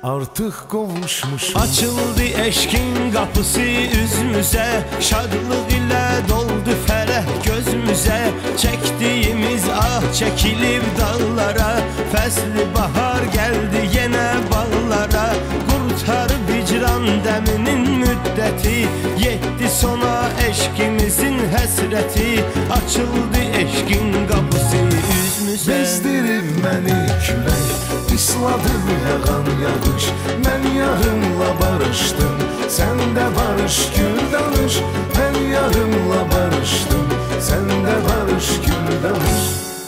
artıq qovuşmuş. Açıldı eşkin qapısı üzümüzə, şadlıq ilə doldu fərəh gözümüzə. Çəkdiyimiz ah çəkilib dağlara, fəsli bahar gəldi yenə bağlara. Qurtarıb hicran dəminin müddəti, yetdi sona eşkimizin həsrəti. Açıldı eşkin qapısı üzümüzə. Bezdirib məni külək, isladım yağan yağış. Mən yarımla barışdım, sən də barış gül danış. Mən yarımla barışdım, sən də barış gül danış.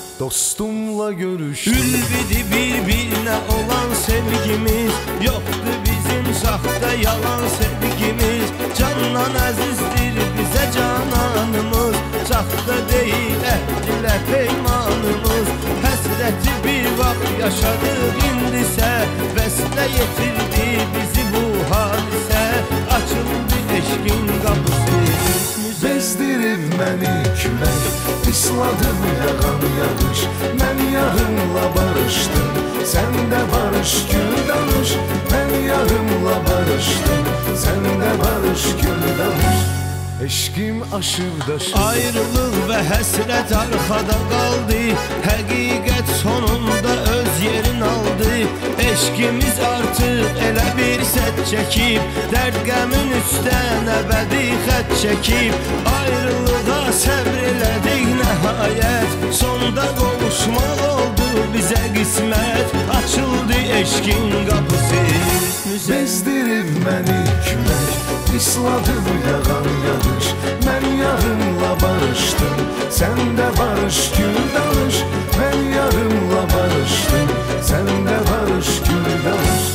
Dostumla görüş. Ülbidi bir-birinə olan sevgimiz, yoxdur bizim saxta yalan sevgimiz. Candan əzizdir bizə cananımız, saxta deyil əhdilə peymanımız. Həsrəti bir vaxt yaşadıq indisə, vəslə yetirdi bizi bu hadisə. Açıldı eşkin qapısı üzümüzə. Bezdirib məni külək, isladım yağan yağış. Mən yarımla barışdım, sən də barış gül danış. Mən yarımla barışdım, sən də barış gül danış. Eşkim aşıb daşıb. Ayrılıq və həsrət arxada qaldı, həqiqət sonunda öz yerin aldı. Eşkimiz artıq elə bir sədd çəkib, dərd qəmin üstdən əbədi xət çəkib. Ayrılığa səbr elədik nəhayət, sonda qovuşmaq oldu bizə qismət. Açıldı eşkin qapısı üzümüzə. Bezdirib məni külək, isladım yağan yağış. Mən yarımla barışdım, sən də barış gül danış. Mən yarımla barışdım, sən də barış gül danış.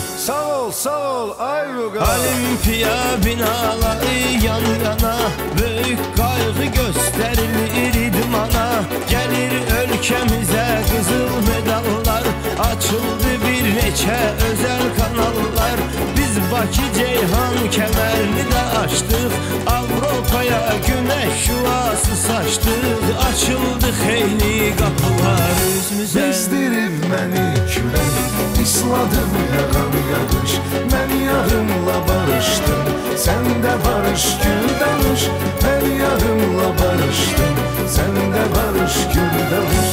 Sağ ol, ay Vüqar. Olimpiya binaları yan yana, böyük qayğı göstərilir idmana. Gəlir ölkəmizə qızıl medallar, açıldı bir neçə özəl kanallar. Biz Bakı Ceyhan kəmərini də açdıq, Avropaya günəş şüası saçdıq. Açıldı xeyli qapılar üzümüzə. Bezdirib məni külək, isladım yağan yağış. Mən yarımla barışdım, sən də barış gül danış. Mən yarımla barışdım, sən də barış gül danış.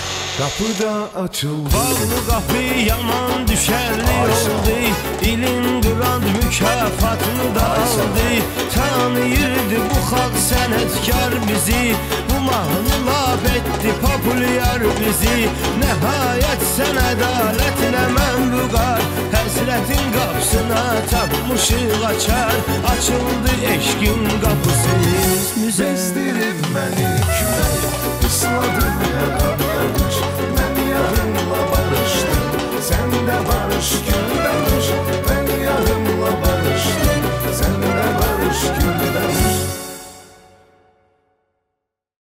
Qapıda açıldı. Bağlı qapı yaman düşərli oldu, İlin qırad mükafatını da aldı. Tanıyırdı bu xalq sənətkar bizi, bu mahnı laf etdi populyar bizi. Nəhayət sən ədalətlə mən Vüqar, həsrətin qapısına tapmışıq açar. Açıldı eşkin qapısı üzümüzə. Bezdirib məni külək, isladım yağan yağış.